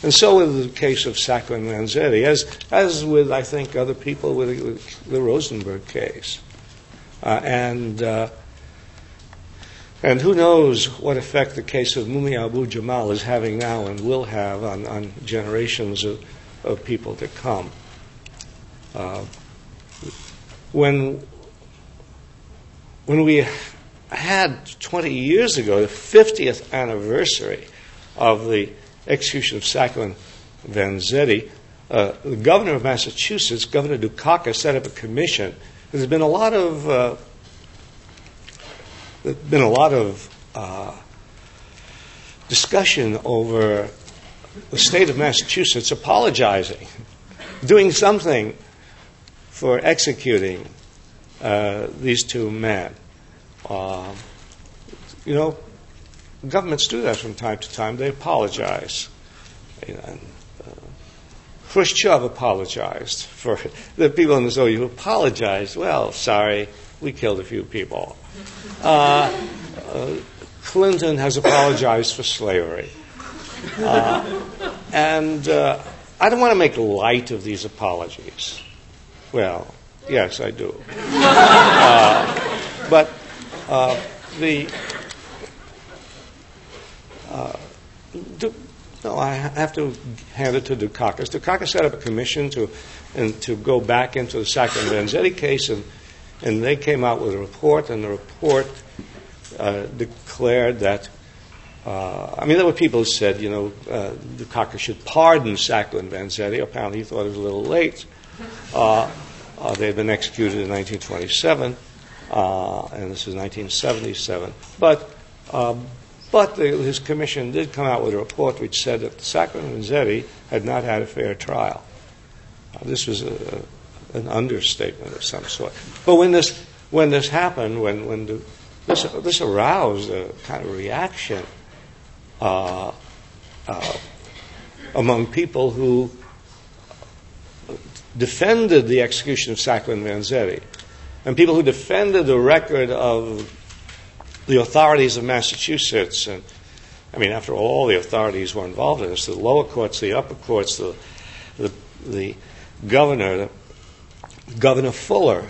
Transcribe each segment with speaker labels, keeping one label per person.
Speaker 1: And so with the case of Sacco and Vanzetti, as with, I think, other people with the Rosenberg case. And who knows what effect the case of Mumia Abu-Jamal is having now and will have on generations of people to come. When we had 20 years ago the 50th anniversary of the execution of Sacco and Vanzetti, the governor of Massachusetts, Governor Dukakis, set up a commission. There's been a lot of discussion over the state of Massachusetts apologizing, doing something for executing these two men. Governments do that from time to time. They apologize. Khrushchev apologized for the people in the Soviet who apologized. Well, sorry, we killed a few people. Clinton has apologized for slavery. And I don't want to make light of these apologies. Well, yes, I do. But I have to hand it to Dukakis. Dukakis set up a commission to go back into the Sacco and Vanzetti case, and they came out with a report, and the report declared that, there were people who said, Dukakis should pardon Sacco and Vanzetti. Apparently he thought it was a little late. They had been executed in 1927, and this is 1977. But his commission did come out with a report which said that Sacco and Vanzetti had not had a fair trial. This was an understatement of some sort. But when this happened, this aroused a kind of reaction among people who defended the execution of Sacco and Vanzetti, and people who defended the record of the authorities of Massachusetts. And after all the authorities were involved in this: the lower courts, the upper courts, the governor, Governor Fuller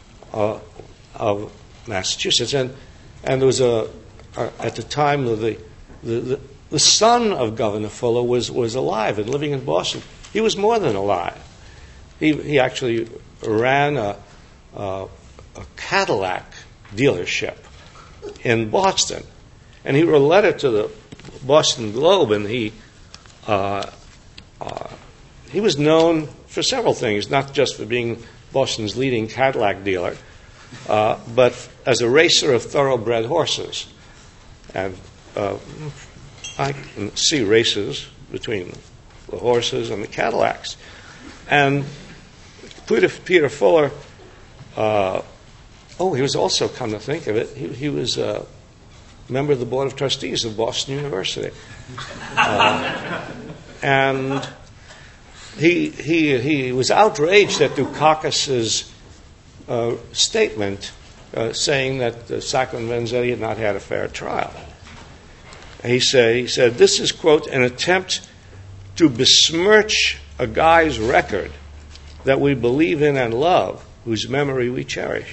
Speaker 1: of Massachusetts, and there was at the time the son of Governor Fuller was alive and living in Boston. He was more than alive. He actually ran a Cadillac dealership in Boston, and he wrote a letter to the Boston Globe, and he was known for several things, not just for being Boston's leading Cadillac dealer, but as a racer of thoroughbred horses. And I can see races between the horses and the Cadillacs. And Peter Fuller, he was also, come to think of it, he was a member of the Board of Trustees of Boston University. And he was outraged at Dukakis' statement saying that Sacco and Vanzetti had not had a fair trial. He said, this is, quote, an attempt to besmirch a guy's record that we believe in and love, whose memory we cherish.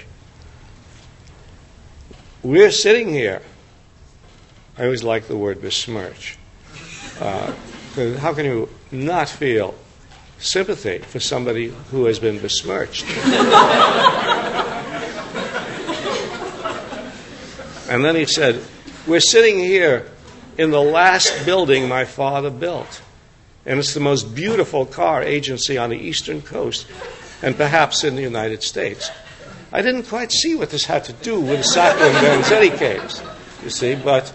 Speaker 1: We're sitting here. I always like the word besmirch. How can you not feel sympathy for somebody who has been besmirched? And then he said, we're sitting here in the last building my father built, and it's the most beautiful car agency on the Eastern Coast and perhaps in the United States. I didn't quite see what this had to do with the Sacco and Vanzetti case, you see, but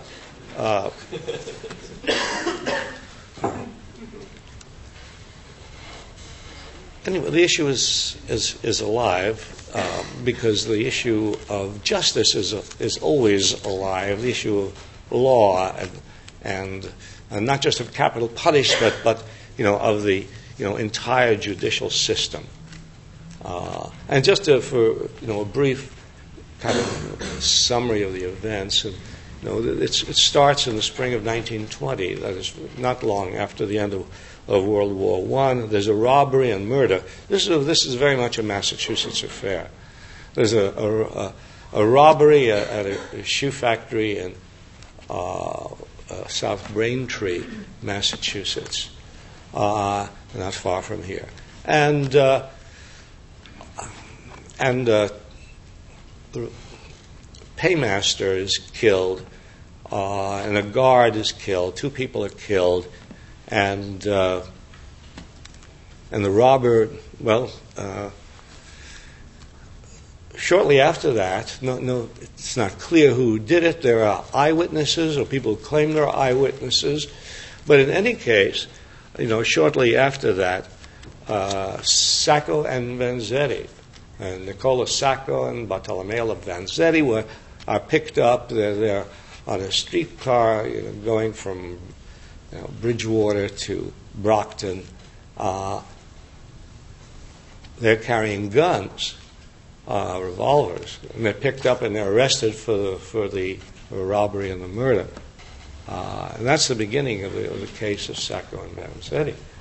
Speaker 1: anyway, the issue is alive because the issue of justice is always alive. The issue of law and not just of capital punishment, but of the entire judicial system. And just for a brief kind of summary of the events. It starts in the spring of 1920. That is not long after the end of World War I. There's a robbery and murder. This is very much a Massachusetts affair. There's a robbery at a shoe factory in South Braintree, Massachusetts, not far from here, and the paymaster is killed, and a guard is killed. 2 people are killed, and the robber. Shortly after that, it's not clear who did it. There are eyewitnesses, or people who claim there are eyewitnesses. But in any case, shortly after that, Sacco and Vanzetti, and Nicola Sacco and Bartolomeo Vanzetti are picked up. They're on a streetcar going from Bridgewater to Brockton. They're carrying guns. Revolvers, and they're picked up and they're arrested for the robbery and the murder, and that's the beginning of the case of Sacco and Vanzetti.